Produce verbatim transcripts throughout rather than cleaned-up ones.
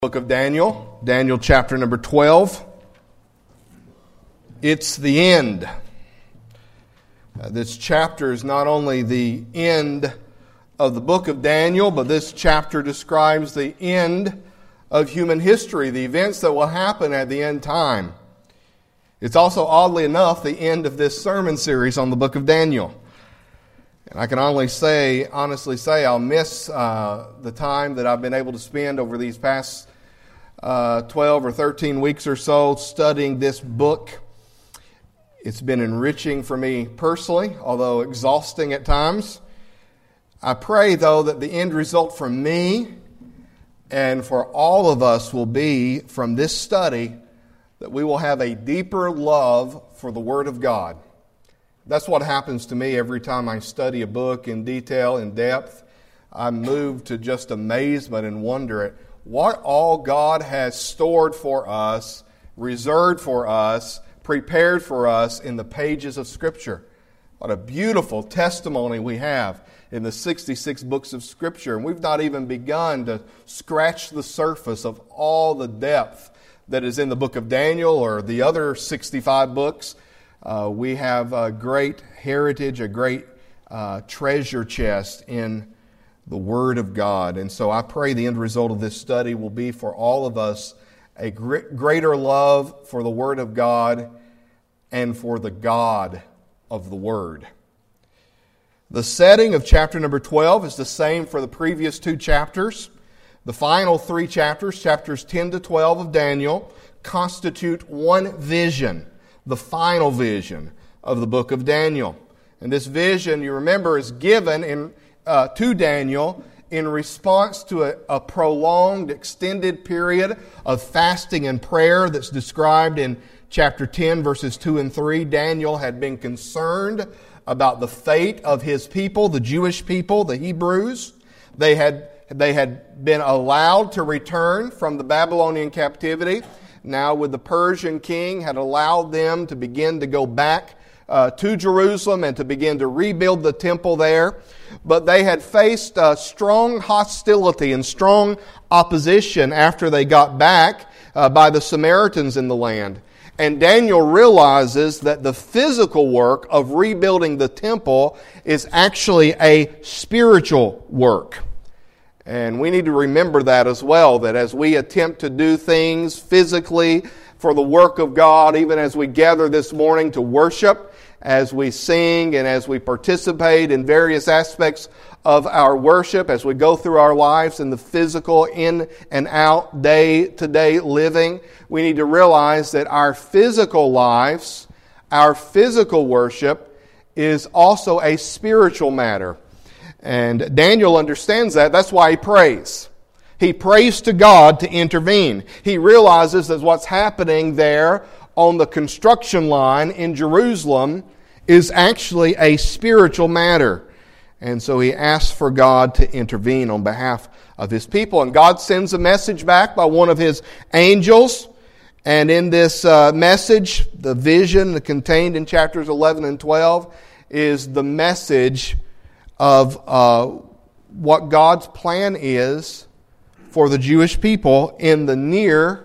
Book of Daniel, Daniel chapter number twelve. It's the end. Uh, this chapter is not only the end of the book of Daniel, but this chapter describes the end of human history, the events that will happen at the end time. It's also, oddly enough, the end of this sermon series on the book of Daniel. And I can only say, honestly say, I'll miss uh, the time that I've been able to spend over these past uh, twelve or thirteen weeks or so studying this book. It's been enriching for me personally, although exhausting at times. I pray, though, that the end result for me and for all of us will be, from this study, that we will have a deeper love for the Word of God. That's what happens to me every time I study a book in detail, in depth. I'm moved to just amazement and wonder at what all God has stored for us, reserved for us, prepared for us in the pages of Scripture. What a beautiful testimony we have in the sixty-six books of Scripture. And we've not even begun to scratch the surface of all the depth that is in the book of Daniel or the other sixty-five books. Uh, we have a great heritage, a great uh, treasure chest in the Word of God. And so I pray the end result of this study will be for all of us a gr- greater love for the Word of God and for the God of the Word. The setting of chapter number twelve is the same for the previous two chapters. The final three chapters, chapters ten to twelve of Daniel, constitute one vision, the final vision of the book of Daniel. And this vision, you remember, is given in uh, to Daniel in response to a, a prolonged, extended period of fasting and prayer that's described in chapter ten, verses two and three. Daniel had been concerned about the fate of his people, the Jewish people, the Hebrews. They had, they had been allowed to return from the Babylonian captivity. Now, with the Persian king, had allowed them to begin to go back uh, to Jerusalem and to begin to rebuild the temple there. But they had faced uh, strong hostility and strong opposition after they got back uh, by the Samaritans in the land. And Daniel realizes that the physical work of rebuilding the temple is actually a spiritual work. And we need to remember that as well, that as we attempt to do things physically for the work of God, even as we gather this morning to worship, as we sing and as we participate in various aspects of our worship, as we go through our lives in the physical, in and out, day-to-day living, we need to realize that our physical lives, our physical worship, is also a spiritual matter. And Daniel understands that. That's why he prays. He prays to God to intervene. He realizes that what's happening there on the construction line in Jerusalem is actually a spiritual matter. And so he asks for God to intervene on behalf of His people. And God sends a message back by one of His angels. And in this uh, message, the vision contained in chapters eleven and twelve is the message of uh, what God's plan is for the Jewish people in the near,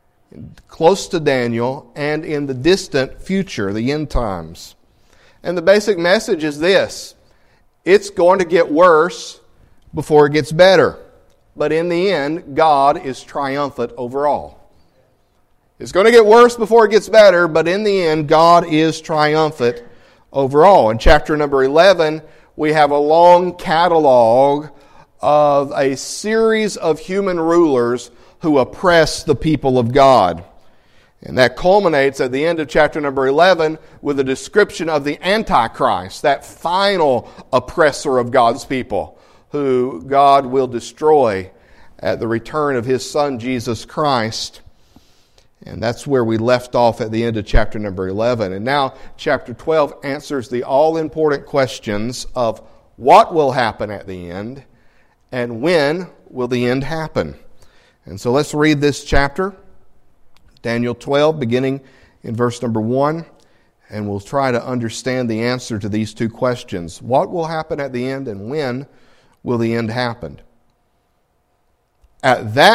close to Daniel, and in the distant future, the end times. And the basic message is this: it's going to get worse before it gets better. But in the end, God is triumphant over all. It's going to get worse before it gets better, but in the end, God is triumphant over all. In chapter number eleven, we have a long catalog of a series of human rulers who oppress the people of God. And that culminates at the end of chapter number eleven with a description of the Antichrist, that final oppressor of God's people, who God will destroy at the return of His Son, Jesus Christ. And that's where we left off at the end of chapter number eleven. And now chapter twelve answers the all-important questions of what will happen at the end and when will the end happen. And so let's read this chapter, Daniel twelve, beginning in verse number one, and we'll try to understand the answer to these two questions. What will happen at the end and when will the end happen? At that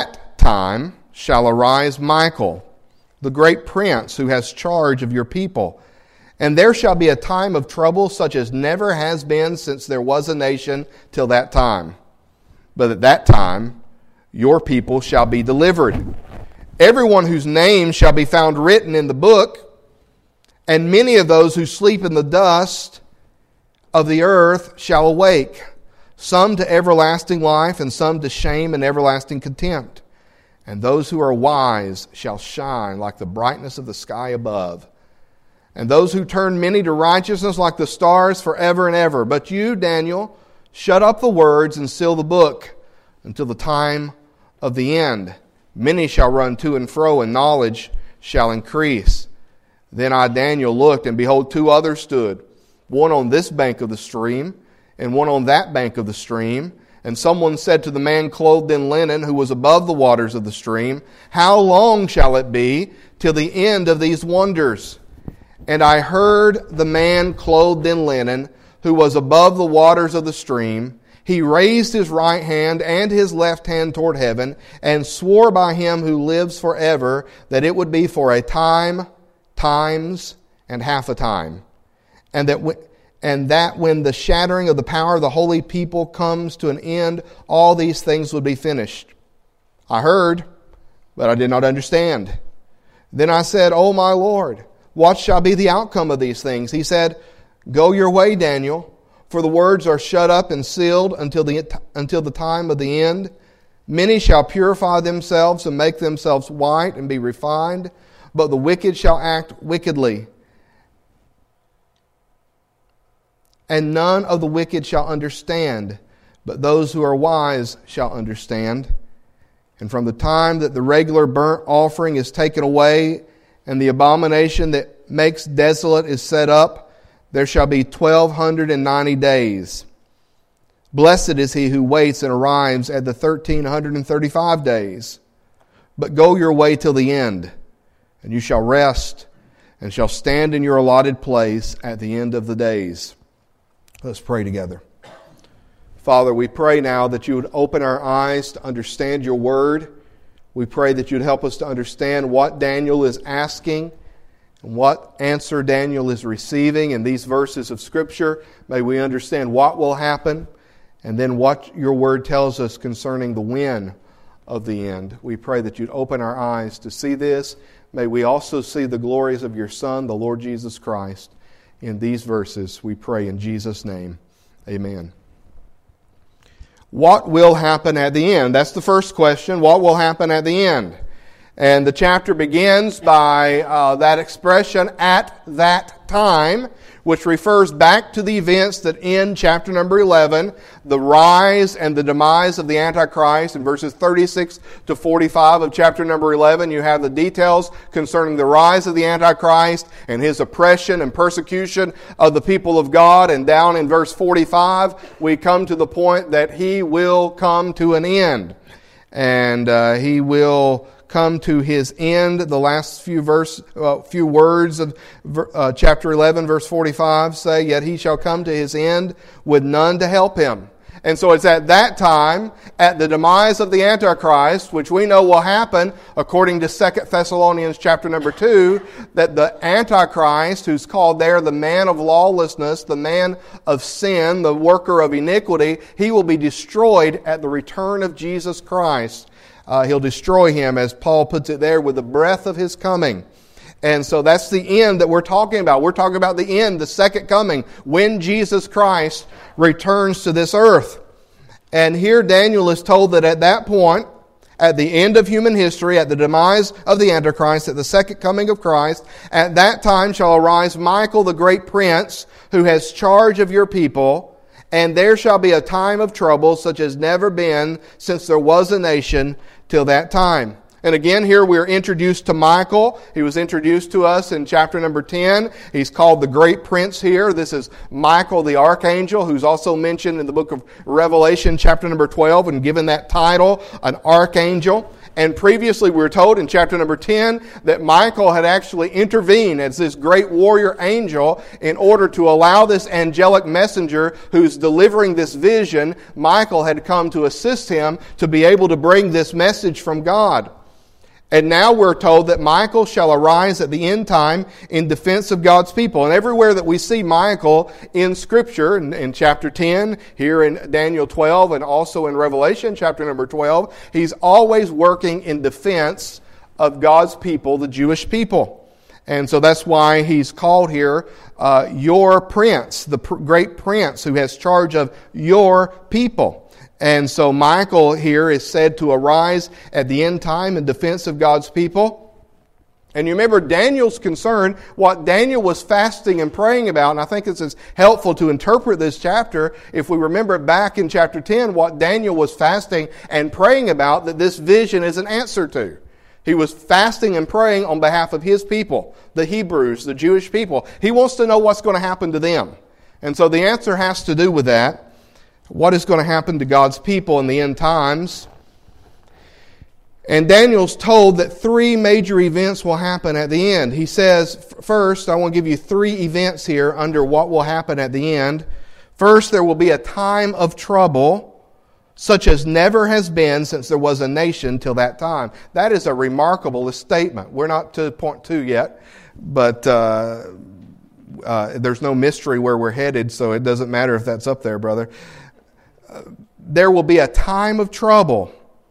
time shall arise Michael, the great prince who has charge of your people. And there shall be a time of trouble such as never has been since there was a nation till that time. But at that time your people shall be delivered. Everyone whose name shall be found written in the book, and many of those who sleep in the dust of the earth shall awake, some to everlasting life, and some to shame and everlasting contempt. And those who are wise shall shine like the brightness of the sky above. And those who turn many to righteousness like the stars forever and ever. But you, Daniel, shut up the words and seal the book until the time of the end. Many shall run to and fro, and knowledge shall increase. Then I, Daniel, looked, and behold, two others stood, one on this bank of the stream, and one on that bank of the stream. And someone said to the man clothed in linen, who was above the waters of the stream, How long shall it be till the end of these wonders? And I heard the man clothed in linen, who was above the waters of the stream. He raised his right hand and his left hand toward heaven, and swore by him who lives forever that it would be for a time, times, and half a time. And that w- and that when the shattering of the power of the holy people comes to an end, all these things would be finished. I heard, but I did not understand. Then I said, O my Lord, what shall be the outcome of these things? He said, Go your way, Daniel, for the words are shut up and sealed until the, until the time of the end. Many shall purify themselves and make themselves white and be refined, but the wicked shall act wickedly. And none of the wicked shall understand, but those who are wise shall understand. And from the time that the regular burnt offering is taken away, and the abomination that makes desolate is set up, there shall be twelve hundred and ninety days. Blessed is he who waits and arrives at the thirteen hundred and thirty-five days. But go your way till the end, and you shall rest, and shall stand in your allotted place at the end of the days. Let's pray together. Father, we pray now that you would open our eyes to understand your word. We pray that you'd help us to understand what Daniel is asking and what answer Daniel is receiving in these verses of Scripture. May we understand what will happen and then what your word tells us concerning the when of the end. We pray that you'd open our eyes to see this. May we also see the glories of your Son, the Lord Jesus Christ, in these verses. We pray in Jesus' name. Amen. What will happen at the end? That's the first question. What will happen at the end? And the chapter begins by uh, that expression, at that time, which refers back to the events that end chapter number eleven, the rise and the demise of the Antichrist. In verses thirty-six to forty-five of chapter number eleven, you have the details concerning the rise of the Antichrist and his oppression and persecution of the people of God. And down in verse forty-five, we come to the point that he will come to an end. And uh, he will come to his end. The last few verse, uh, few words of uh, chapter eleven, verse forty-five say, Yet he shall come to his end with none to help him. And so it's at that time, at the demise of the Antichrist, which we know will happen according to Second Thessalonians chapter number two, that the Antichrist, who's called there the man of lawlessness, the man of sin, the worker of iniquity, he will be destroyed at the return of Jesus Christ. Uh, he'll destroy him, as Paul puts it there, with the breath of his coming. And so that's the end that we're talking about. We're talking about the end, the second coming, when Jesus Christ returns to this earth. And here Daniel is told that at that point, at the end of human history, at the demise of the Antichrist, at the second coming of Christ, at that time shall arise Michael, the great prince, who has charge of your people, and there shall be a time of trouble such as never been since there was a nation till that time. And again, here we're introduced to Michael. He was introduced to us in chapter number ten. He's called the Great Prince here. This is Michael the Archangel, who's also mentioned in the book of Revelation, chapter number twelve, and given that title, an archangel. And previously we were told in chapter number ten that Michael had actually intervened as this great warrior angel in order to allow this angelic messenger who's delivering this vision. Michael had come to assist him to be able to bring this message from God. And now we're told that Michael shall arise at the end time in defense of God's people. And everywhere that we see Michael in Scripture, in, in chapter ten, here in Daniel twelve, and also in Revelation chapter number twelve, he's always working in defense of God's people, the Jewish people. And so that's why he's called here uh, your prince, the pr- great prince who has charge of your people. And so Michael here is said to arise at the end time in defense of God's people. And you remember Daniel's concern, what Daniel was fasting and praying about, and I think this is helpful to interpret this chapter. If we remember back in chapter ten, what Daniel was fasting and praying about, that this vision is an answer to. He was fasting and praying on behalf of his people, the Hebrews, the Jewish people. He wants to know what's going to happen to them. And so the answer has to do with that. What is going to happen to God's people in the end times? And Daniel's told that three major events will happen at the end. He says, first, I want to give you three events here under what will happen at the end. First, there will be a time of trouble, such as never has been since there was a nation till that time. That is a remarkable statement. We're not to point two yet, but uh, uh, there's no mystery where we're headed, so it doesn't matter if that's up there, brother. There will be a time of trouble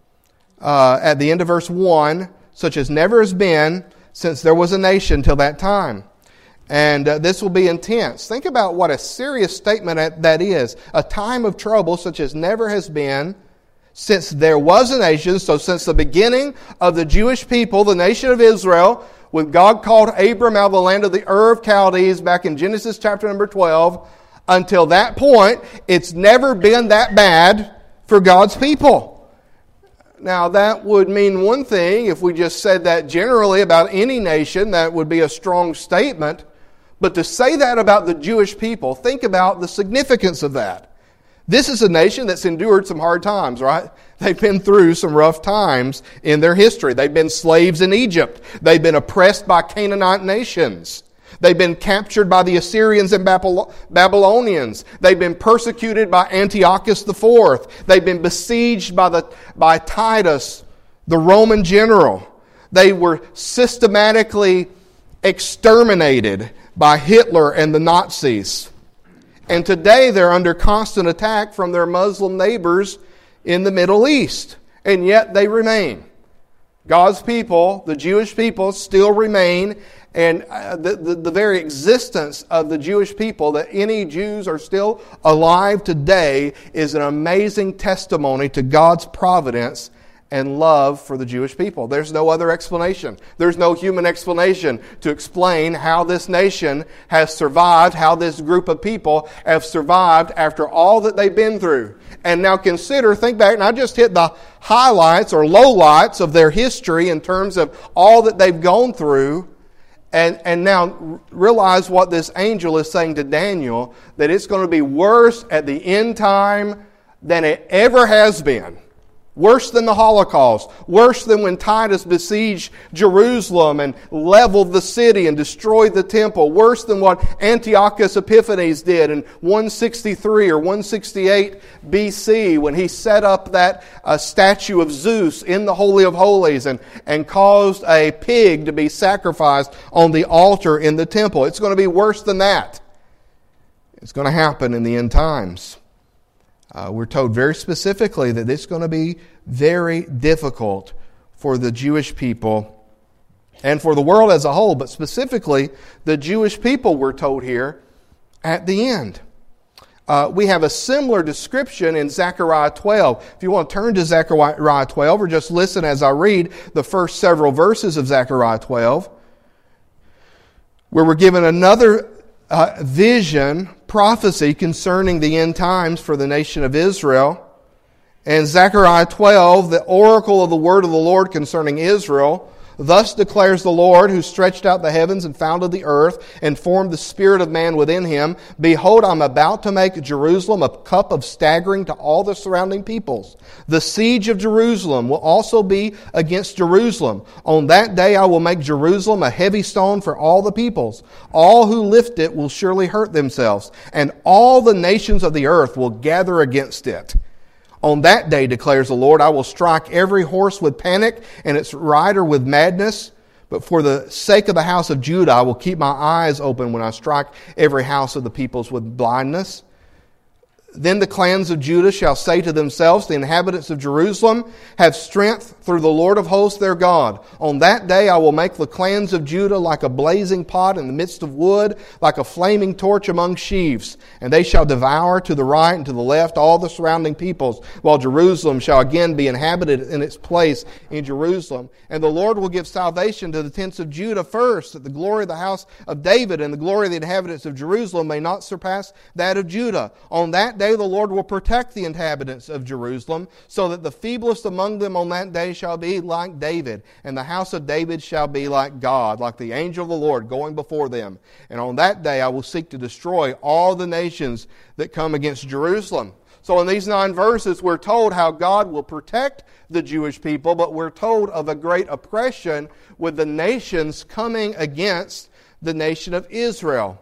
uh, at the end of verse one, such as never has been since there was a nation till that time. And uh, this will be intense. Think about what a serious statement that is. A time of trouble such as never has been since there was a nation. So since the beginning of the Jewish people, the nation of Israel, when God called Abram out of the land of the Ur of Chaldees back in Genesis chapter number twelve, until that point, it's never been that bad for God's people. Now, that would mean one thing. If we just said that generally about any nation, that would be a strong statement. But to say that about the Jewish people, think about the significance of that. This is a nation that's endured some hard times, right? They've been through some rough times in their history. They've been slaves in Egypt. They've been oppressed by Canaanite nations. They've been captured by the Assyrians and Babylonians. They've been persecuted by Antiochus the Fourth. They've been besieged by the by Titus, the Roman general. They were systematically exterminated by Hitler and the Nazis. And today they're under constant attack from their Muslim neighbors in the Middle East. And yet they remain. God's people, the Jewish people, still remain. And the, the, the very existence of the Jewish people, that any Jews are still alive today, is an amazing testimony to God's providence and love for the Jewish people. There's no other explanation. There's no human explanation to explain how this nation has survived, how this group of people have survived after all that they've been through. And now consider, think back, and I just hit the highlights or lowlights of their history in terms of all that they've gone through. And, and now realize what this angel is saying to Daniel, that it's going to be worse at the end time than it ever has been. Worse than the Holocaust. Worse than when Titus besieged Jerusalem and leveled the city and destroyed the temple. Worse than what Antiochus Epiphanes did in one sixty-three or one sixty-eight B C when he set up that uh, statue of Zeus in the Holy of Holies and, and caused a pig to be sacrificed on the altar in the temple. It's going to be worse than that. It's going to happen in the end times. Uh, we're told very specifically that it's going to be very difficult for the Jewish people and for the world as a whole, but specifically the Jewish people, we're told here, at the end. Uh, we have a similar description in Zechariah twelve. If you want to turn to Zechariah twelve, or just listen as I read the first several verses of Zechariah twelve, where we're given another uh, vision, prophecy concerning the end times for the nation of Israel. And Zechariah twelve, the oracle of the word of the Lord concerning Israel, Thus declares the Lord, who stretched out the heavens and founded the earth and formed the spirit of man within him. Behold, I'm about to make Jerusalem a cup of staggering to all the surrounding peoples. The siege of Jerusalem will also be against Jerusalem. On that day I will make Jerusalem a heavy stone for all the peoples. All who lift it will surely hurt themselves, and all the nations of the earth will gather against it. On that day, declares the Lord, I will strike every horse with panic and its rider with madness. But for the sake of the house of Judah, I will keep my eyes open when I strike every house of the peoples with blindness. Then the clans of Judah shall say to themselves, the inhabitants of Jerusalem have strength through the Lord of hosts their God. On that day I will make the clans of Judah like a blazing pot in the midst of wood, like a flaming torch among sheaves. And they shall devour to the right and to the left all the surrounding peoples, while Jerusalem shall again be inhabited in its place in Jerusalem. And the Lord will give salvation to the tents of Judah first, that the glory of the house of David and the glory of the inhabitants of Jerusalem may not surpass that of Judah. On that day the Lord will protect the inhabitants of Jerusalem, so that the feeblest among them on that day shall be like David, and the house of David shall be like God, like the angel of the Lord going before them. And on that day I will seek to destroy all the nations that come against Jerusalem. So in these nine verses we're told how God will protect the Jewish people, but we're told of a great oppression with the nations coming against the nation of Israel.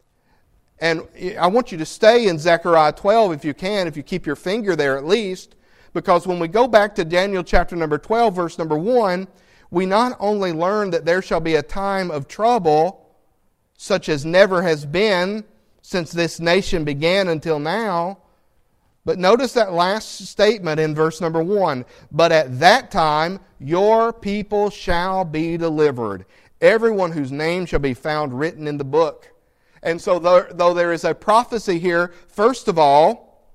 And I want you to stay in Zechariah twelve if you can, if you keep your finger there at least, because when we go back to Daniel chapter number twelve, verse number one, we not only learn that there shall be a time of trouble, such as never has been since this nation began until now, but notice that last statement in verse number one, but at that time your people shall be delivered, everyone whose name shall be found written in the book. And so though, though there is a prophecy here, first of all,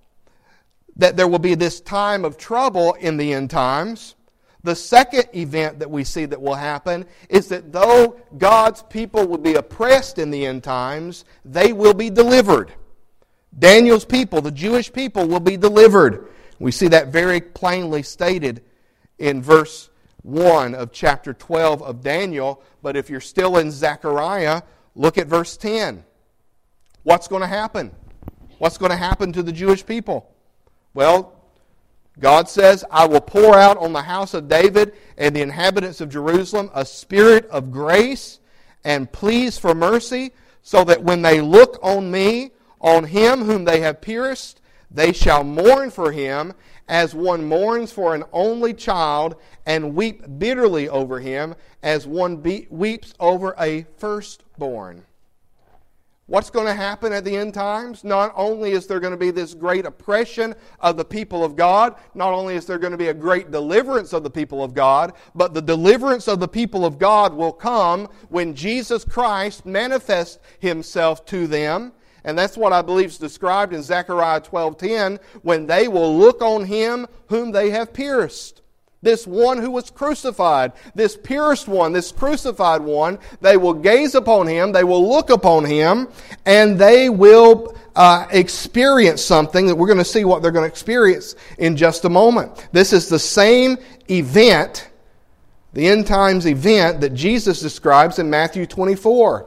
that there will be this time of trouble in the end times, the second event that we see that will happen is that though God's people will be oppressed in the end times, they will be delivered. Daniel's people, the Jewish people, will be delivered. We see that very plainly stated in verse one of chapter twelve of Daniel. But if you're still in Zechariah, look at verse ten. What's going to happen? What's going to happen to the Jewish people? Well, God says, I will pour out on the house of David and the inhabitants of Jerusalem a spirit of grace and pleas for mercy, so that when they look on me, on him whom they have pierced, they shall mourn for him as one mourns for an only child, and weep bitterly over him as one be- weeps over a firstborn. What's going to happen at the end times? Not only is there going to be this great oppression of the people of God, not only is there going to be a great deliverance of the people of God, but the deliverance of the people of God will come when Jesus Christ manifests himself to them. And that's what I believe is described in Zechariah twelve ten, when they will look on him whom they have pierced. This one who was crucified, this pierced one, this crucified one, they will gaze upon him, they will look upon him, and they will uh, experience something that we're going to see what they're going to experience in just a moment. This is the same event, the end times event that Jesus describes in Matthew twenty-four.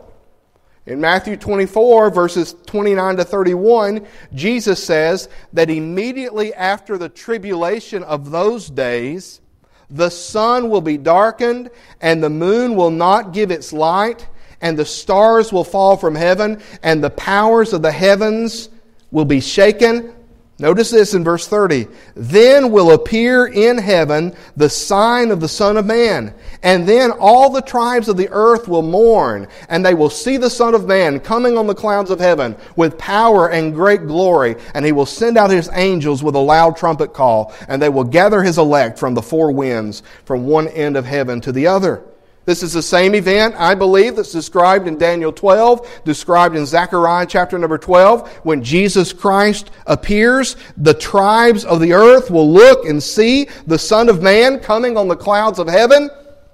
In Matthew twenty-four, verses twenty-nine to thirty-one, Jesus says that immediately after the tribulation of those days, the sun will be darkened, and the moon will not give its light, and the stars will fall from heaven, and the powers of the heavens will be shaken. Notice this in verse thirty. Then will appear in heaven the sign of the Son of Man. And then all the tribes of the earth will mourn, and they will see the Son of Man coming on the clouds of heaven with power and great glory. And he will send out his angels with a loud trumpet call, and they will gather his elect from the four winds, from one end of heaven to the other. This is the same event, I believe, that's described in Daniel twelve, described in Zechariah chapter number twelve. When Jesus Christ appears, the tribes of the earth will look and see the Son of Man coming on the clouds of heaven,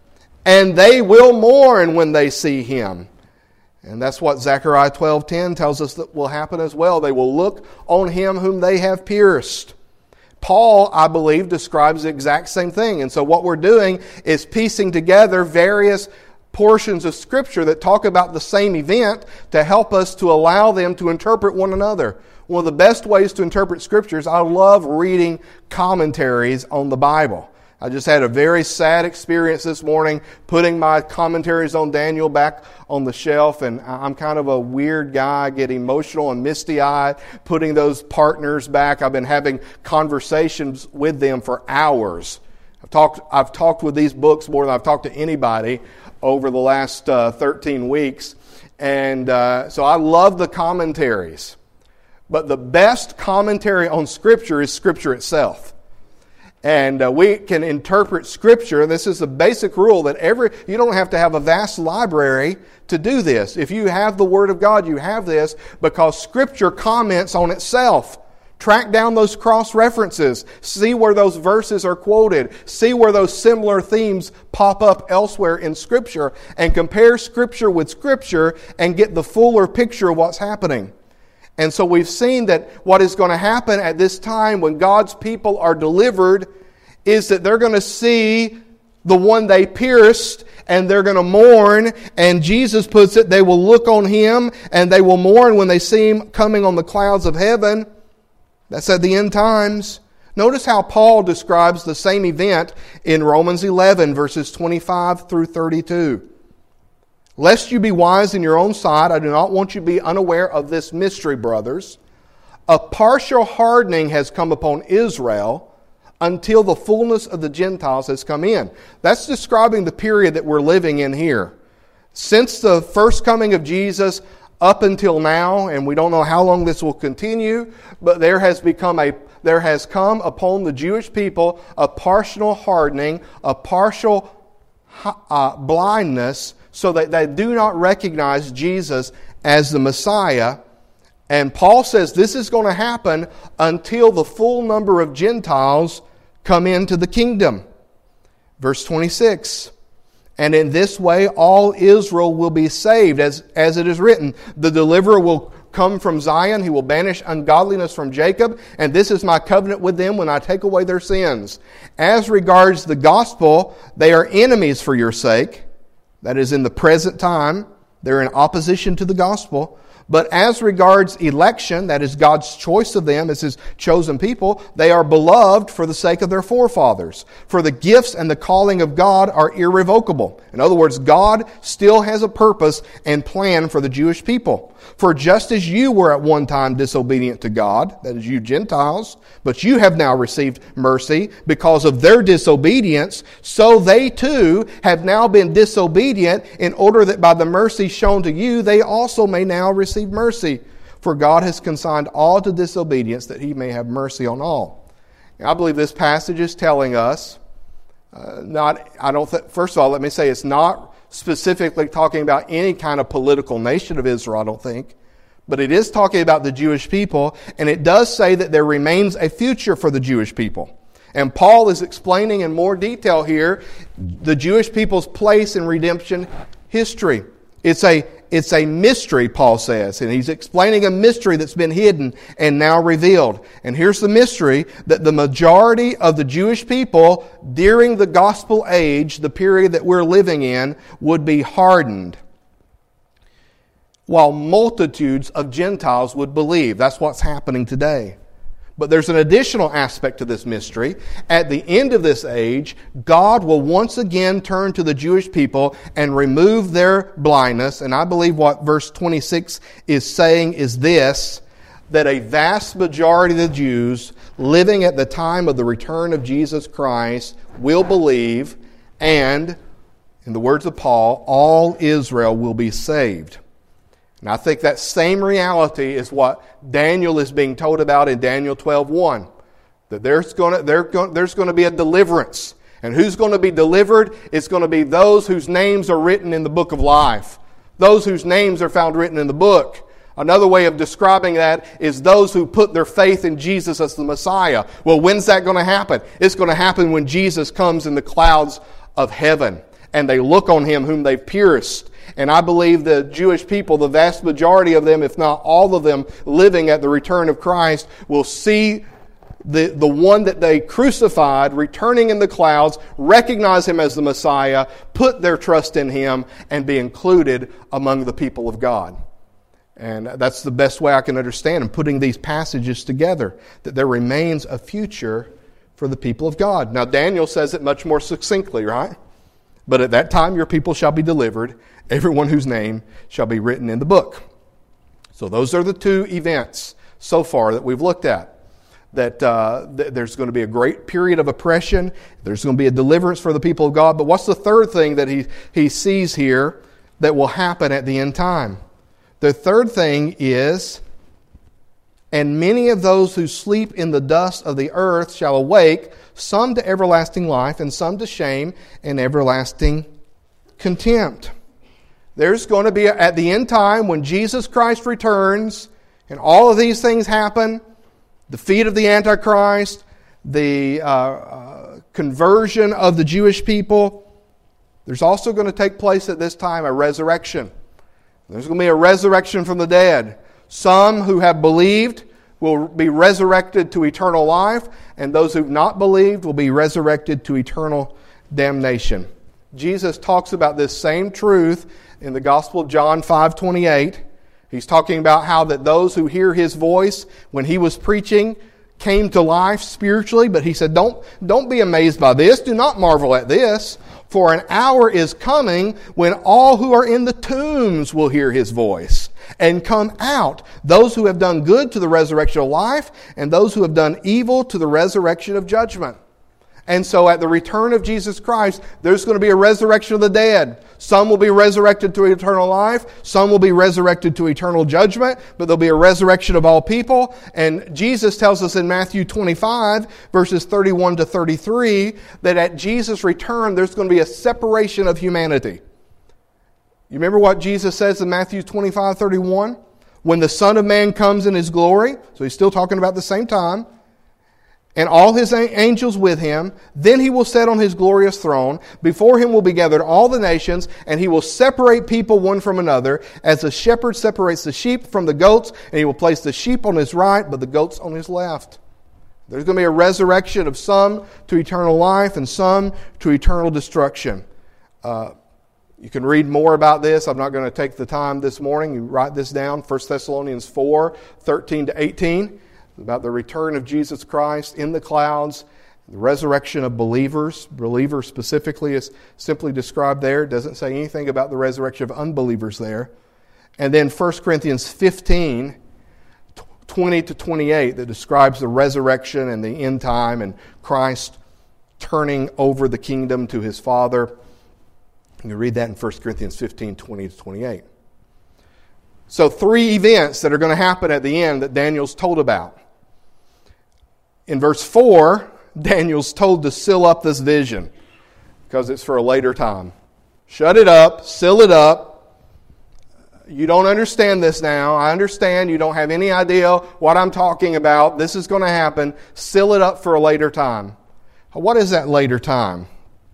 and they will mourn when they see him. And that's what Zechariah twelve ten tells us that will happen as well. They will look on him whom they have pierced. Paul, I believe, describes the exact same thing. And so what we're doing is piecing together various portions of Scripture that talk about the same event to help us to allow them to interpret one another. One of the best ways to interpret Scriptures, I love reading commentaries on the Bible. I just had a very sad experience this morning putting my commentaries on Daniel back on the shelf, and I'm kind of a weird guy, get emotional and misty-eyed putting those partners back. I've been having conversations with them for hours. I've talked I've talked with these books more than I've talked to anybody over the last uh, thirteen weeks, and uh, so I love the commentaries. But the best commentary on Scripture is Scripture itself. And uh, we can interpret Scripture. This is the basic rule that every you don't have to have a vast library to do this. If you have the Word of God, you have this because Scripture comments on itself. Track down those cross-references. See where those verses are quoted. See where those similar themes pop up elsewhere in Scripture. And compare Scripture with Scripture and get the fuller picture of what's happening. And so we've seen that what is going to happen at this time when God's people are delivered is that they're going to see the one they pierced and they're going to mourn. And Jesus puts it, they will look on Him and they will mourn when they see Him coming on the clouds of heaven. That's at the end times. Notice how Paul describes the same event in Romans eleven, verses twenty-five through thirty-two. Lest you be wise in your own sight, I do not want you to be unaware of this mystery, brothers. A partial hardening has come upon Israel until the fullness of the Gentiles has come in. That's describing the period that we're living in here. Since the first coming of Jesus up until now, and we don't know how long this will continue, but there has become a there has come upon the Jewish people a partial hardening, a partial uh, blindness, so that they do not recognize Jesus as the Messiah. And Paul says this is going to happen until the full number of Gentiles come into the kingdom. Verse twenty-six, and in this way all Israel will be saved, as, as it is written, the deliverer will come from Zion, he will banish ungodliness from Jacob, and this is my covenant with them when I take away their sins. As regards the gospel, they are enemies for your sake. That is, in the present time, they're in opposition to the gospel. But as regards election, that is God's choice of them as His chosen people, they are beloved for the sake of their forefathers. For the gifts and the calling of God are irrevocable. In other words, God still has a purpose and plan for the Jewish people. For just as you were at one time disobedient to God, that is you Gentiles, but you have now received mercy because of their disobedience, so they too have now been disobedient in order that by the mercy shown to you, they also may now receive mercy. For God has consigned all to disobedience that He may have mercy on all. I believe this passage is telling us, uh, not, I don't th- first of all, let me say it's not specifically talking about any kind of political nation of Israel, I don't think. But it is talking about the Jewish people, and it does say that there remains a future for the Jewish people. And Paul is explaining in more detail here the Jewish people's place in redemption history. It's a, it's a mystery, Paul says, and he's explaining a mystery that's been hidden and now revealed. And here's the mystery, that the majority of the Jewish people during the gospel age, the period that we're living in, would be hardened, while multitudes of Gentiles would believe. That's what's happening today. But there's an additional aspect to this mystery. At the end of this age, God will once again turn to the Jewish people and remove their blindness. And I believe what verse twenty-six is saying is this, that a vast majority of the Jews living at the time of the return of Jesus Christ will believe, and, in the words of Paul, all Israel will be saved. And I think that same reality is what Daniel is being told about in Daniel twelve one. That there's going to, there, there's going to be a deliverance. And who's going to be delivered? It's going to be those whose names are written in the book of life. Those whose names are found written in the book. Another way of describing that is those who put their faith in Jesus as the Messiah. Well, when's that going to happen? It's going to happen when Jesus comes in the clouds of heaven. And they look on Him whom they've pierced. And I believe the Jewish people, the vast majority of them, if not all of them, living at the return of Christ, will see the, the one that they crucified, returning in the clouds, recognize him as the Messiah, put their trust in him, and be included among the people of God. And that's the best way I can understand in putting these passages together, that there remains a future for the people of God. Now, Daniel says it much more succinctly, right? But at that time your people shall be delivered, everyone whose name shall be written in the book. So those are the two events so far that we've looked at. That uh, th- there's going to be a great period of oppression. There's going to be a deliverance for the people of God. But what's the third thing that he, he sees here that will happen at the end time? The third thing is, and many of those who sleep in the dust of the earth shall awake, some to everlasting life, and some to shame and everlasting contempt. There's going to be, at the end time, when Jesus Christ returns, and all of these things happen, the defeat of the Antichrist, the uh, uh, conversion of the Jewish people, there's also going to take place at this time a resurrection. There's going to be a resurrection from the dead. Some who have believed will be resurrected to eternal life, and those who've not believed will be resurrected to eternal damnation. Jesus talks about this same truth in the Gospel of John five twenty-eight. He's talking about how that those who hear His voice when He was preaching came to life spiritually, but He said, don't, don't be amazed by this. Do not marvel at this. For an hour is coming when all who are in the tombs will hear His voice and come out. Those who have done good to the resurrection of life, and those who have done evil to the resurrection of judgment. And so at the return of Jesus Christ, there's going to be a resurrection of the dead. Some will be resurrected to eternal life. Some will be resurrected to eternal judgment. But there'll be a resurrection of all people. And Jesus tells us in Matthew twenty-five, verses thirty-one to thirty-three, that at Jesus' return, there's going to be a separation of humanity. You remember what Jesus says in Matthew twenty-five, thirty-one? When the Son of Man comes in His glory, so He's still talking about the same time, and all His angels with Him, then He will sit on His glorious throne. Before Him will be gathered all the nations, and He will separate people one from another, as the shepherd separates the sheep from the goats, and He will place the sheep on His right, but the goats on His left. There's going to be a resurrection of some to eternal life, and some to eternal destruction. Uh, you can read more about this. I'm not going to take the time this morning. You write this down, First Thessalonians four, thirteen to eighteen. About the return of Jesus Christ in the clouds, the resurrection of believers. Believers specifically is simply described there. It doesn't say anything about the resurrection of unbelievers there. And then First Corinthians fifteen, twenty to twenty-eight, that describes the resurrection and the end time and Christ turning over the kingdom to His Father. You can read that in First Corinthians fifteen, twenty to twenty-eight. So three events that are going to happen at the end that Daniel's told about. In verse four, Daniel's told to seal up this vision because it's for a later time. Shut it up, seal it up. You don't understand this now. I understand you don't have any idea what I'm talking about. This is going to happen. Seal it up for a later time. What is that later time?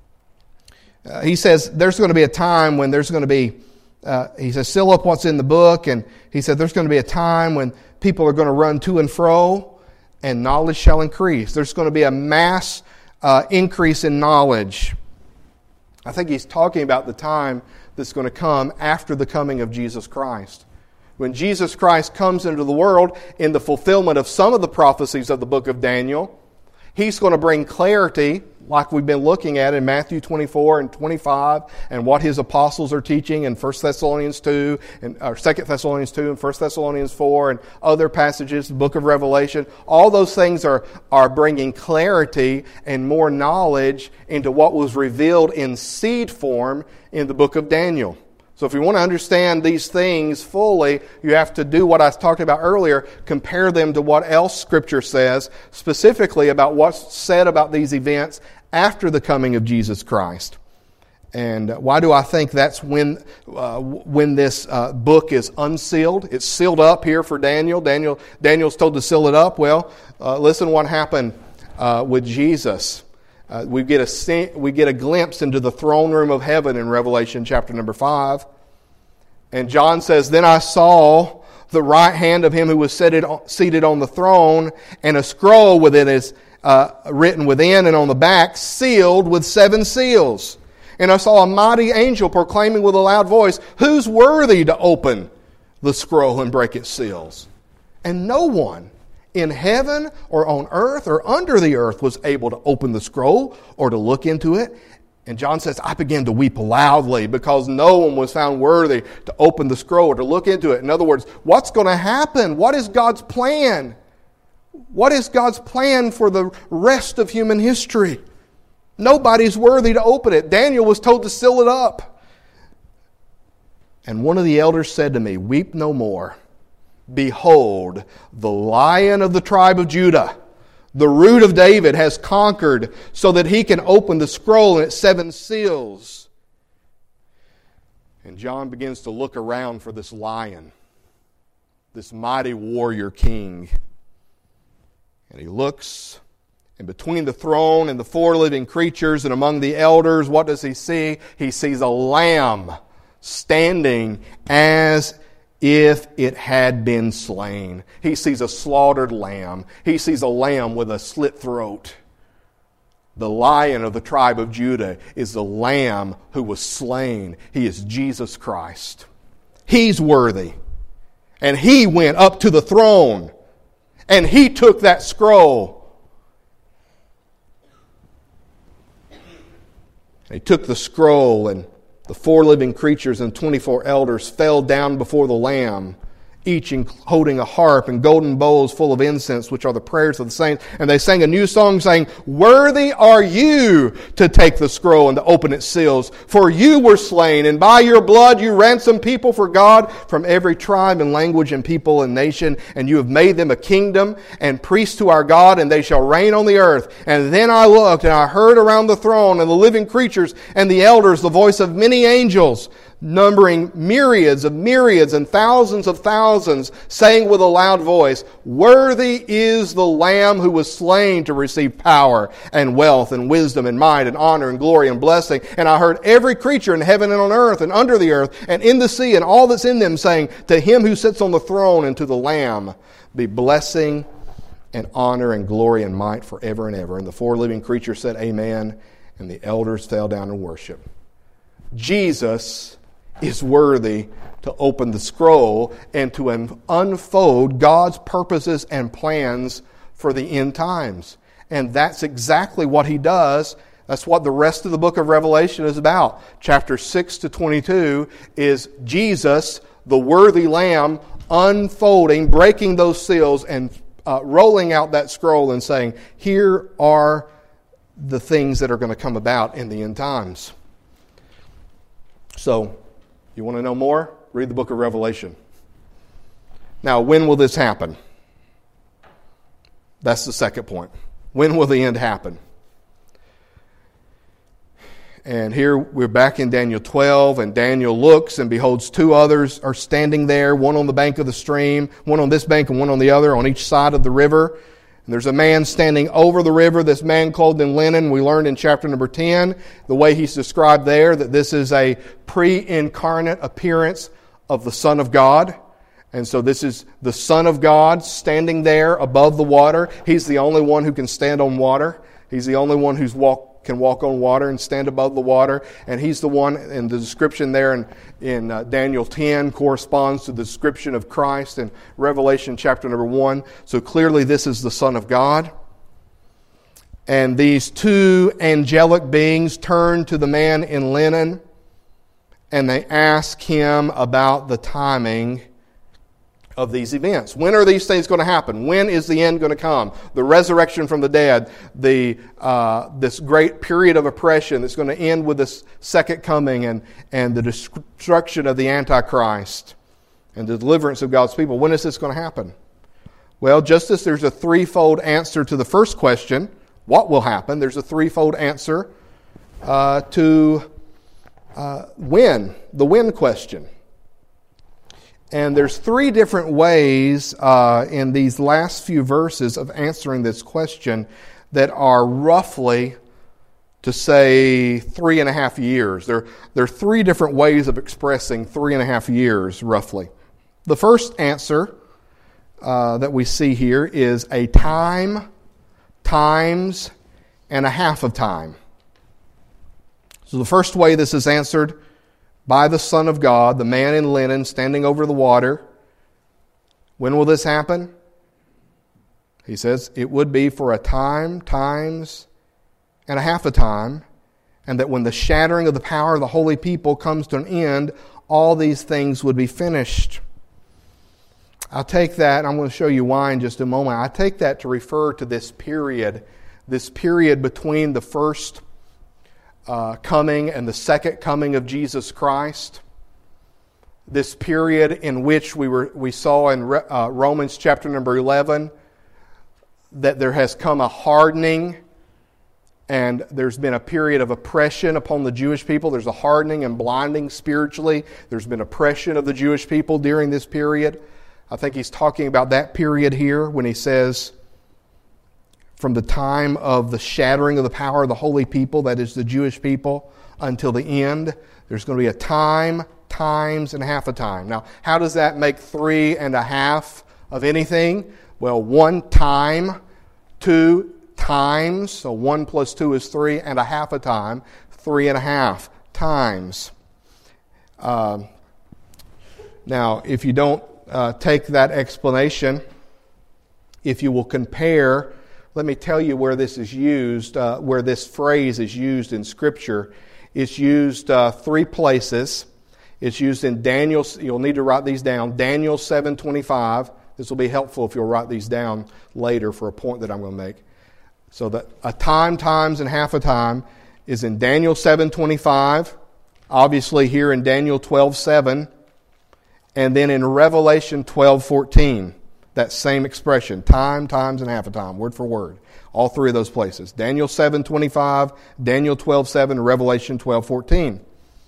Uh, he says there's going to be a time when there's going to be Uh, he says, seal up what's in the book. And he said, there's going to be a time when people are going to run to and fro and knowledge shall increase. There's going to be a mass uh, increase in knowledge. I think he's talking about the time that's going to come after the coming of Jesus Christ. When Jesus Christ comes into the world in the fulfillment of some of the prophecies of the book of Daniel, He's going to bring clarity, like we've been looking at in Matthew twenty-four and twenty-five, and what His apostles are teaching in First Thessalonians two, and or Second Thessalonians two, and First Thessalonians four, and other passages, the book of Revelation. All those things are, are bringing clarity and more knowledge into what was revealed in seed form in the book of Daniel. So if you want to understand these things fully, you have to do what I talked about earlier, compare them to what else Scripture says, specifically about what's said about these events after the coming of Jesus Christ. And why do I think that's when uh, when this uh, book is unsealed? It's sealed up here for Daniel. Daniel Daniel's told to seal it up. Well, uh, listen what happened uh, with Jesus. Uh, we get a we get a glimpse into the throne room of heaven in Revelation chapter number five. And John says, then I saw the right hand of him who was seated on the throne, and a scroll with it is uh, written within and on the back, sealed with seven seals. And I saw a mighty angel proclaiming with a loud voice, "Who's worthy to open the scroll and break its seals?" And no one in heaven or on earth or under the earth was able to open the scroll or to look into it. And John says, I began to weep loudly because no one was found worthy to open the scroll or to look into it. In other words, what's going to happen? What is God's plan? What is God's plan for the rest of human history? Nobody's worthy to open it. Daniel was told to seal it up. And one of the elders said to me, "Weep no more. Behold, the Lion of the tribe of Judah, the Root of David, has conquered so that he can open the scroll and its seven seals." And John begins to look around for this lion, this mighty warrior king. And he looks, and between the throne and the four living creatures and among the elders, what does he see? He sees a lamb standing as if it had been slain. He sees a slaughtered lamb. He sees a lamb with a slit throat. The Lion of the tribe of Judah is the Lamb who was slain. He is Jesus Christ. He's worthy. And He went up to the throne. And He took that scroll. He took the scroll, and the four living creatures and twenty-four elders fell down before the Lamb, each holding a harp and golden bowls full of incense, which are the prayers of the saints. And they sang a new song saying, "Worthy are you to take the scroll and to open its seals. For you were slain, and by your blood you ransomed people for God from every tribe and language and people and nation. And you have made them a kingdom and priests to our God, and they shall reign on the earth." And then I looked, and I heard around the throne and the living creatures and the elders the voice of many angels, numbering myriads of myriads and thousands of thousands, saying with a loud voice, "Worthy is the Lamb who was slain to receive power and wealth and wisdom and might and honor and glory and blessing." And I heard every creature in heaven and on earth and under the earth and in the sea and all that's in them saying, "To Him who sits on the throne and to the Lamb be blessing and honor and glory and might forever and ever." And the four living creatures said, "Amen." And the elders fell down and worshiped. Jesus is worthy to open the scroll and to unfold God's purposes and plans for the end times. And that's exactly what He does. That's what the rest of the book of Revelation is about. Chapter six to twenty-two is Jesus, the worthy Lamb, unfolding, breaking those seals and uh, rolling out that scroll and saying, here are the things that are going to come about in the end times. So, you want to know more? Read the book of Revelation. Now, when will this happen? That's the second point. When will the end happen? And here we're back in Daniel twelve, and Daniel looks and beholds two others are standing there, one on the bank of the stream, one on this bank and one on the other, on each side of the river. And there's a man standing over the river, this man clothed in linen. We learned in chapter number ten, the way he's described there, that this is a pre-incarnate appearance of the Son of God. And so this is the Son of God standing there above the water. He's the only one who can stand on water. He's the only one who's walk can walk on water and stand above the water. And he's the one, and the description there in, in uh, Daniel ten corresponds to the description of Christ in Revelation chapter number one. So clearly this is the Son of God. And these two angelic beings turn to the man in linen, and they ask him about the timing of these events. When are these things going to happen? When is the end going to come? The resurrection from the dead, the uh, this great period of oppression that's going to end with this second coming, and, and the destruction of the Antichrist and the deliverance of God's people. When is this going to happen? Well, just as there's a threefold answer to the first question, what will happen, there's a threefold answer uh, to uh, when, the when question. And there's three different ways uh, in these last few verses of answering this question that are roughly, to say, three and a half years. There, there are three different ways of expressing three and a half years, roughly. The first answer uh, that we see here is a time, times, and a half of time. So the first way this is answered by the Son of God, the man in linen standing over the water. When will this happen? He says it would be for a time, times, and a half a time, and that when the shattering of the power of the holy people comes to an end, all these things would be finished. I'll take that, and I'm going to show you why in just a moment. I take that to refer to this period, this period between the first uh, coming and the second coming of Jesus Christ. This period in which we were we saw in uh, Romans chapter number eleven that there has come a hardening, and there's been a period of oppression upon the Jewish people. There's a hardening and blinding spiritually. There's been oppression of the Jewish people during this period. I think he's talking about that period here when he says, from the time of the shattering of the power of the holy people, that is the Jewish people, until the end, there's going to be a time, times, and half a time. Now, how does that make three and a half of anything? Well, one time, two times, so one plus two is three, and a half a time, three and a half times. Uh, now, if you don't uh, take that explanation, if you will compare, let me tell you where this is used, uh, where this phrase is used in Scripture. It's used uh, three places. It's used in Daniel, you'll need to write these down, Daniel seven twenty-five. This will be helpful if you'll write these down later for a point that I'm going to make. So that a time, times, and half a time is in Daniel seven twenty-five, obviously here in Daniel twelve seven, and then in Revelation twelve fourteen, that same expression, time, times, and half a time, word for word. All three of those places. Daniel seven twenty-five, Daniel twelve seven, Revelation twelve fourteen.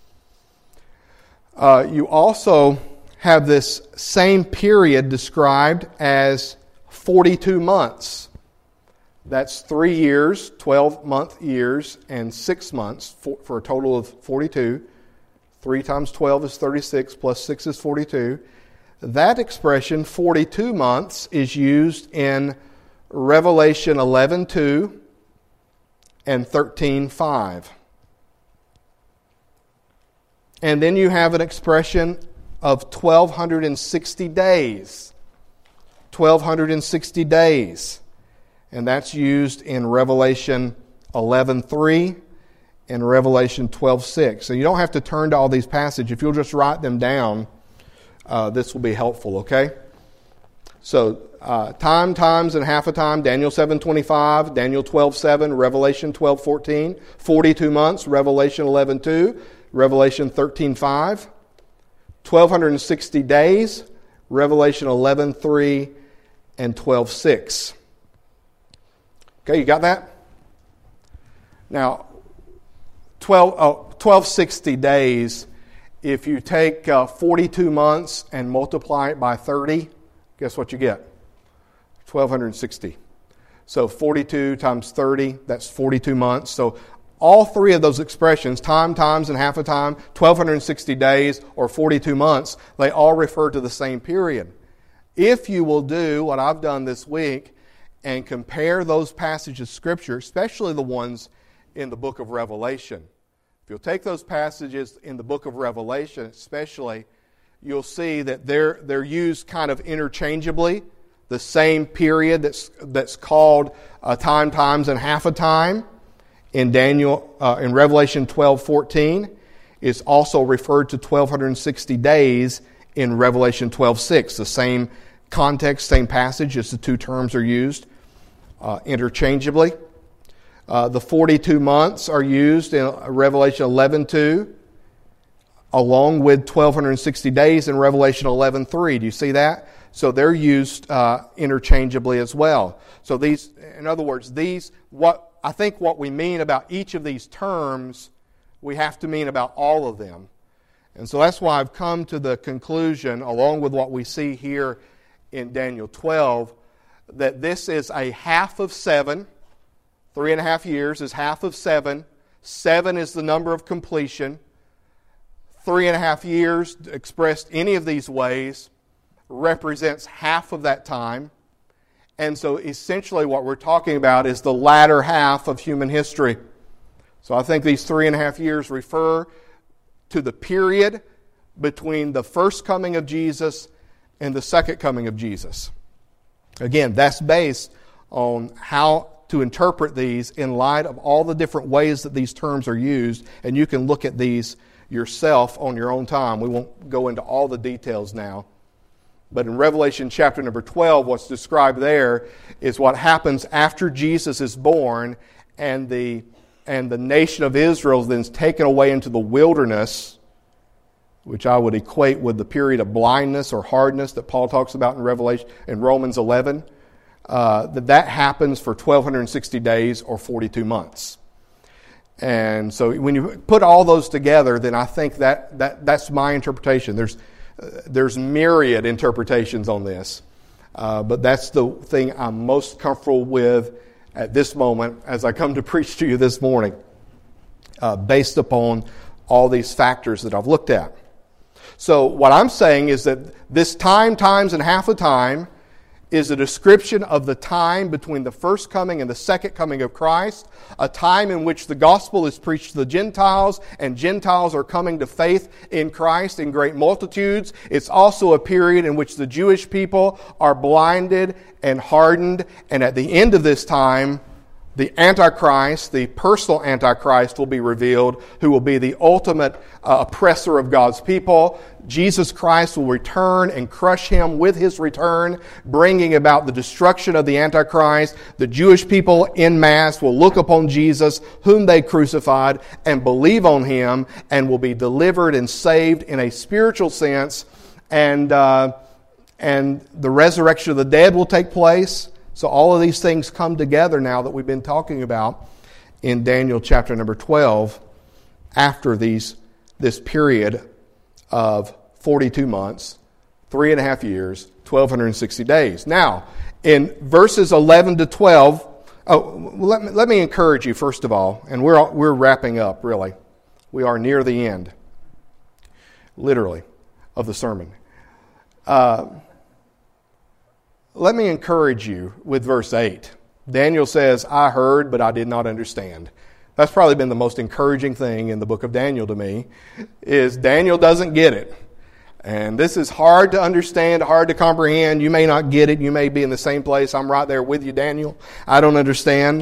Uh, you also have this same period described as forty-two months. That's three years, twelve-month years, and six months for, for a total of forty-two. three times twelve is thirty-six, plus six is forty-two. That expression, forty-two months, is used in Revelation eleven two and thirteen five. And then you have an expression of twelve sixty days. twelve sixty days. And that's used in Revelation eleven three and Revelation twelve six. So you don't have to turn to all these passages. If you'll just write them down, uh, this will be helpful, okay? So, uh, time, times, and half a time, Daniel seven twenty-five, Daniel twelve seven, Revelation twelve fourteen, forty-two months, Revelation eleven two, Revelation thirteen five, twelve sixty days, Revelation eleven three, and twelve six. Okay, you got that? Now, twelve, oh, twelve sixty days, if you take uh, forty-two months and multiply it by thirty, guess what you get? twelve sixty. So forty-two times thirty, that's forty-two months. So all three of those expressions, time, times, and half a time, twelve sixty days, or forty-two months, they all refer to the same period. If you will do what I've done this week and compare those passages of Scripture, especially the ones in the book of Revelation, if you'll take those passages in the book of Revelation especially, you'll see that they're they're used kind of interchangeably. The same period that's that's called a time, times, and half a time in Daniel uh, in Revelation twelve fourteen is also referred to twelve sixty days in Revelation twelve six. The same context, same passage, as the two terms are used uh, interchangeably. Uh, the forty-two months are used in Revelation eleven two, along with twelve sixty days in Revelation eleven three. Do you see that? So they're used uh, interchangeably as well. So these, in other words, these, what I think what we mean about each of these terms, we have to mean about all of them. And so that's why I've come to the conclusion, along with what we see here in Daniel twelve, that this is a half of seven. Three and a half years is half of seven. Seven is the number of completion. Three and a half years, expressed any of these ways, represents half of that time. And so essentially what we're talking about is the latter half of human history. So I think these three and a half years refer to the period between the first coming of Jesus and the second coming of Jesus. Again, that's based on how to interpret these in light of all the different ways that these terms are used, and you can look at these yourself on your own time. We won't go into all the details now. But in Revelation chapter number twelve, what's described there is what happens after Jesus is born and the, and the nation of Israel is then taken away into the wilderness, which I would equate with the period of blindness or hardness that Paul talks about in Revelation in Romans eleven. Uh, that that happens for twelve sixty days or forty-two months. And so when you put all those together, then I think that, that that's my interpretation. There's uh, there's myriad interpretations on this. Uh, but that's the thing I'm most comfortable with at this moment as I come to preach to you this morning, uh, based upon all these factors that I've looked at. So what I'm saying is that this time, times, and half a time is a description of the time between the first coming and the second coming of Christ, a time in which the gospel is preached to the Gentiles, and Gentiles are coming to faith in Christ in great multitudes. It's also a period in which the Jewish people are blinded and hardened, and at the end of this time, the Antichrist, the personal Antichrist, will be revealed, who will be the ultimate uh, oppressor of God's people. Jesus Christ will return and crush him with his return, bringing about the destruction of the Antichrist. The Jewish people en masse will look upon Jesus, whom they crucified, and believe on him, and will be delivered and saved in a spiritual sense. And, uh, and the resurrection of the dead will take place. So all of these things come together now that we've been talking about in Daniel chapter number twelve after these this period of forty-two months, three and a half years, twelve sixty days. Now, in verses eleven to twelve, oh, let me, let me encourage you first of all, and we're we're wrapping up really. We are near the end, literally, of the sermon. Uh, Let me encourage you with verse eight. Daniel says, I heard, but I did not understand. That's probably been the most encouraging thing in the book of Daniel to me, is Daniel doesn't get it. And this is hard to understand, hard to comprehend. You may not get it. You may be in the same place. I'm right there with you, Daniel. I don't understand.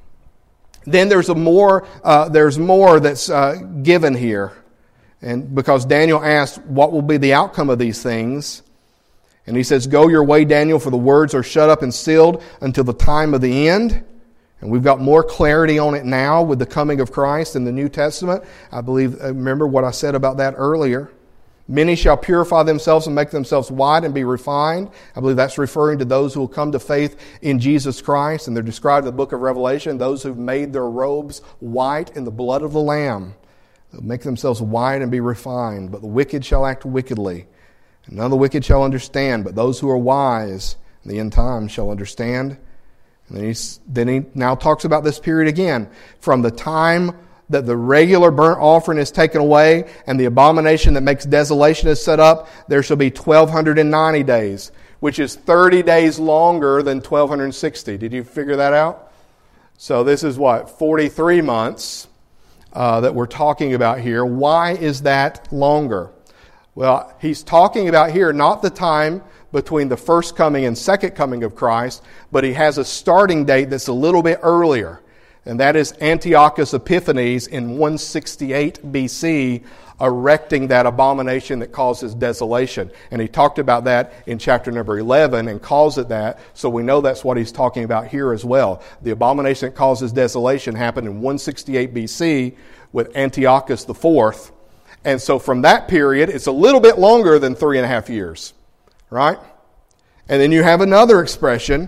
Then there's a more, uh, there's more that's uh, given here. And because Daniel asked, what will be the outcome of these things? And he says, go your way, Daniel, for the words are shut up and sealed until the time of the end. And we've got more clarity on it now with the coming of Christ in the New Testament. I believe, remember what I said about that earlier. Many shall purify themselves and make themselves white and be refined. I believe that's referring to those who will come to faith in Jesus Christ. And they're described in the book of Revelation, those who've made their robes white in the blood of the Lamb. They'll make themselves white and be refined. But the wicked shall act wickedly. And none of the wicked shall understand, but those who are wise in the end time shall understand. And then, he's, then he now talks about this period again. From the time that the regular burnt offering is taken away and the abomination that makes desolation is set up, there shall be twelve ninety days, which is thirty days longer than twelve sixty. Did you figure that out? So this is what, forty-three months uh, that we're talking about here. Why is that longer? Well, he's talking about here not the time between the first coming and second coming of Christ, but he has a starting date that's a little bit earlier. And that is Antiochus Epiphanes in one sixty-eight B C, erecting that abomination that causes desolation. And he talked about that in chapter number eleven and calls it that. So we know that's what he's talking about here as well. The abomination that causes desolation happened in one sixty-eight B C with Antiochus the fourth. And so from that period, it's a little bit longer than three and a half years, right? And then you have another expression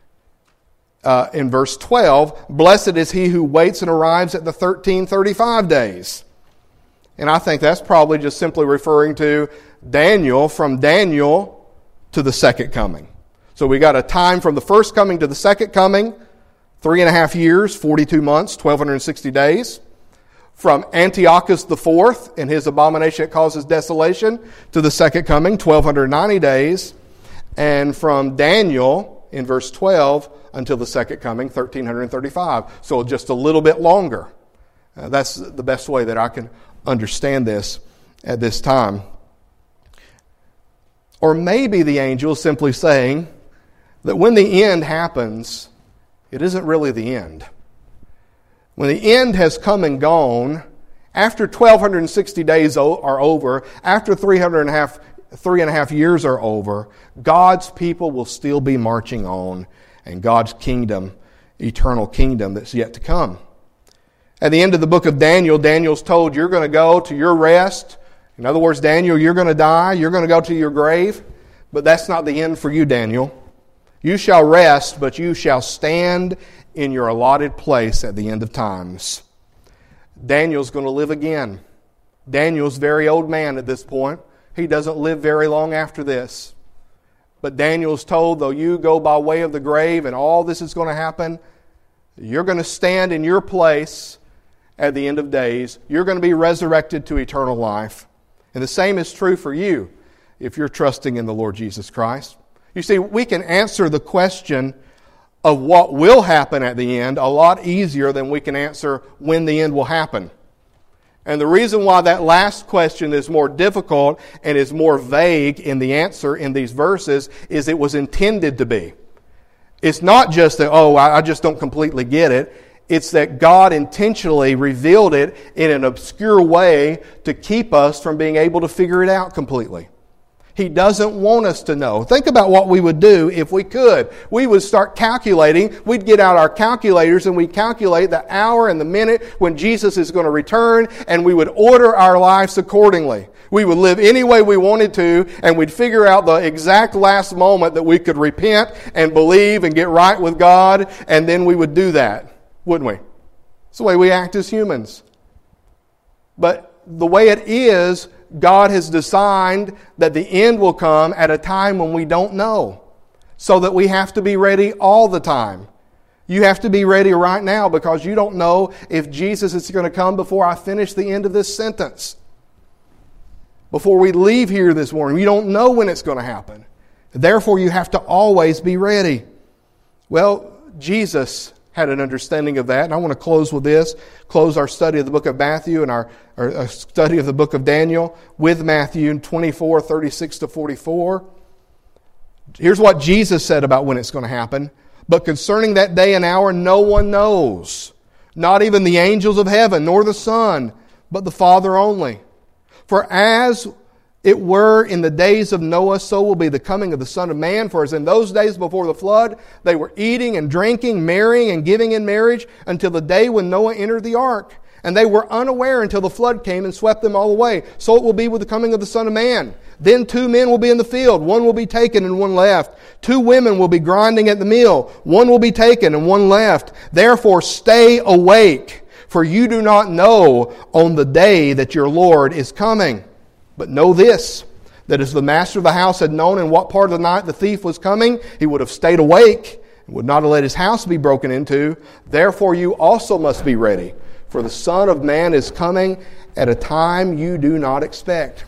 uh, in verse twelve, blessed is he who waits and arrives at the thirteen thirty-five days. And I think that's probably just simply referring to Daniel, from Daniel to the second coming. So we got a time from the first coming to the second coming, three and a half years, forty-two months, twelve sixty days. From Antiochus the fourth and his abomination that causes desolation to the second coming, twelve ninety days. And from Daniel, in verse twelve, until the second coming, thirteen thirty-five. So just a little bit longer. Uh, that's the best way that I can understand this at this time. Or maybe the angel is simply saying that when the end happens, it isn't really the end. When the end has come and gone, after twelve sixty days are over, after three hundred and a half, three and a half years are over, God's people will still be marching on, and God's kingdom, eternal kingdom that's yet to come. At the end of the book of Daniel, Daniel's told, you're going to go to your rest. In other words, Daniel, you're going to die. You're going to go to your grave. But that's not the end for you, Daniel. You shall rest, but you shall stand in your allotted place at the end of times. Daniel's going to live again. Daniel's a very old man at this point. He doesn't live very long after this. But Daniel's told, though you go by way of the grave and all this is going to happen, you're going to stand in your place at the end of days. You're going to be resurrected to eternal life. And the same is true for you if you're trusting in the Lord Jesus Christ. You see, we can answer the question of what will happen at the end a lot easier than we can answer when the end will happen. And the reason why that last question is more difficult and is more vague in the answer in these verses is it was intended to be. It's not just that, oh, I just don't completely get it. It's that God intentionally revealed it in an obscure way to keep us from being able to figure it out completely. He doesn't want us to know. Think about what we would do if we could. We would start calculating. We'd get out our calculators and we'd calculate the hour and the minute when Jesus is going to return, and we would order our lives accordingly. We would live any way we wanted to, and we'd figure out the exact last moment that we could repent and believe and get right with God, and then we would do that, wouldn't we? It's the way we act as humans. But the way it is, God has designed that the end will come at a time when we don't know, so that we have to be ready all the time. You have to be ready right now because you don't know if Jesus is going to come before I finish the end of this sentence. Before we leave here this morning, you don't know when it's going to happen. Therefore, you have to always be ready. Well, Jesus had an understanding of that. And I want to close with this, close our study of the book of Matthew and our, our study of the book of Daniel with Matthew twenty-four, thirty-six to forty-four. Here's what Jesus said about when it's going to happen. But concerning that day and hour, no one knows, not even the angels of heaven, nor the Son, but the Father only. For as it were in the days of Noah, so will be the coming of the Son of Man. For as in those days before the flood, they were eating and drinking, marrying and giving in marriage, until the day when Noah entered the ark. And they were unaware until the flood came and swept them all away. So it will be with the coming of the Son of Man. Then two men will be in the field, one will be taken and one left. Two women will be grinding at the mill, one will be taken and one left. Therefore stay awake, for you do not know on the day that your Lord is coming. But know this, that as the master of the house had known in what part of the night the thief was coming, he would have stayed awake and would not have let his house be broken into. Therefore you also must be ready, for the Son of Man is coming at a time you do not expect.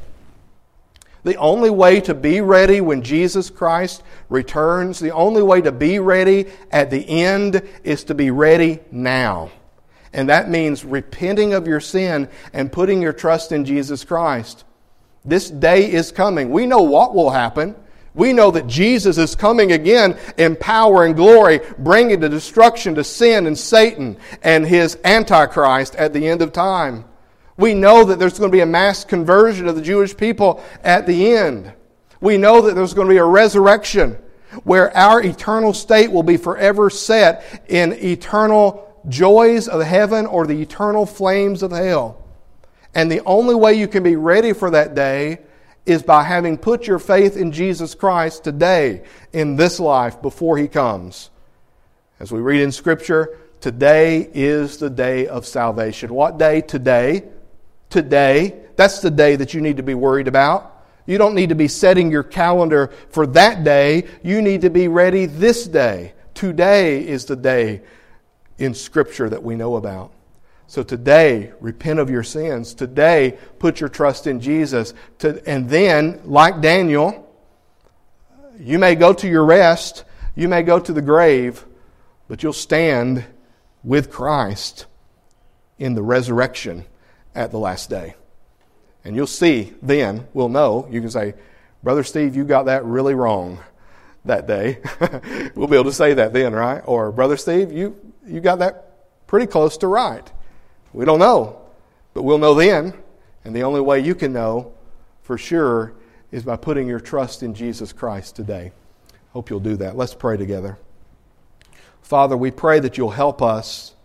The only way to be ready when Jesus Christ returns, the only way to be ready at the end is to be ready now. And that means repenting of your sin and putting your trust in Jesus Christ. This day is coming. We know what will happen. We know that Jesus is coming again in power and glory, bringing the destruction to sin and Satan and his Antichrist at the end of time. We know that there's going to be a mass conversion of the Jewish people at the end. We know that there's going to be a resurrection where our eternal state will be forever set in eternal joys of heaven or the eternal flames of hell. And the only way you can be ready for that day is by having put your faith in Jesus Christ today in this life before He comes. As we read in Scripture, today is the day of salvation. What day? Today. Today. That's the day that you need to be worried about. You don't need to be setting your calendar for that day. You need to be ready this day. Today is the day in Scripture that we know about. So today, repent of your sins. Today, put your trust in Jesus. To, and then, like Daniel, You may go to your rest, you may go to the grave, but you'll stand with Christ in the resurrection at the last day. And you'll see then, we'll know, you can say, Brother Steve, you got that really wrong that day. We'll be able to say that then, right? Or, Brother Steve, you, you got that pretty close to right. We don't know, but we'll know then. And the only way you can know for sure is by putting your trust in Jesus Christ today. Hope you'll do that. Let's pray together. Father, we pray that you'll help us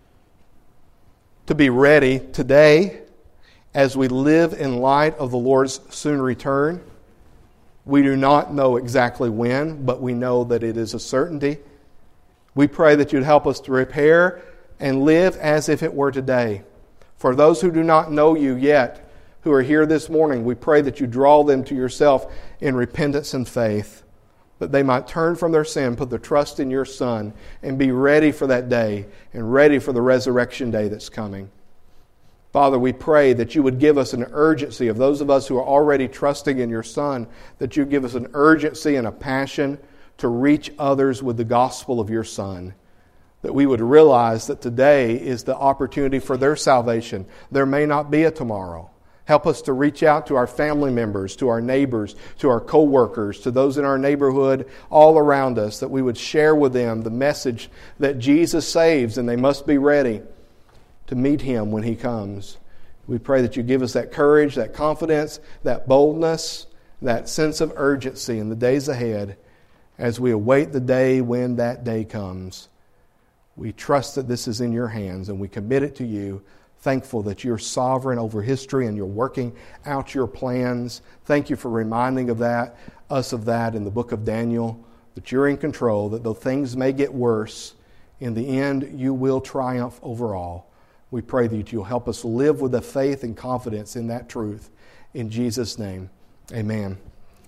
to be ready today as we live in light of the Lord's soon return. We do not know exactly when, but we know that it is a certainty. We pray that you'd help us to prepare and live as if it were today. For those who do not know you yet, who are here this morning, we pray that you draw them to yourself in repentance and faith, that they might turn from their sin, put their trust in your Son, and be ready for that day and ready for the resurrection day that's coming. Father, we pray that you would give us an urgency of those of us who are already trusting in your Son, that you give us an urgency and a passion to reach others with the gospel of your Son, that we would realize that today is the opportunity for their salvation. There may not be a tomorrow. Help us to reach out to our family members, to our neighbors, to our co-workers, to those in our neighborhood, all around us, that we would share with them the message that Jesus saves and they must be ready to meet Him when He comes. We pray that you give us that courage, that confidence, that boldness, that sense of urgency in the days ahead as we await the day when that day comes. We trust that this is in your hands and we commit it to you, thankful that you're sovereign over history and you're working out your plans. Thank you for reminding of that, us of that in the book of Daniel, that you're in control, that though things may get worse, in the end you will triumph over all. We pray that you'll help us live with the faith and confidence in that truth. In Jesus' name, amen.